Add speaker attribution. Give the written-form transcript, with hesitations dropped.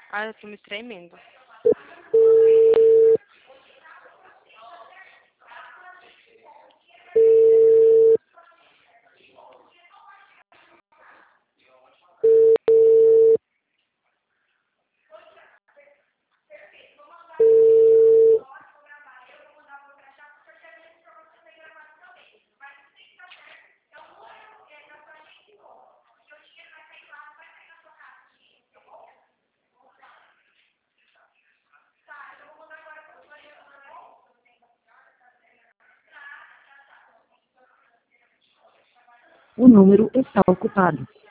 Speaker 1: Ah, eu tô me tremendo.
Speaker 2: O número está ocupado.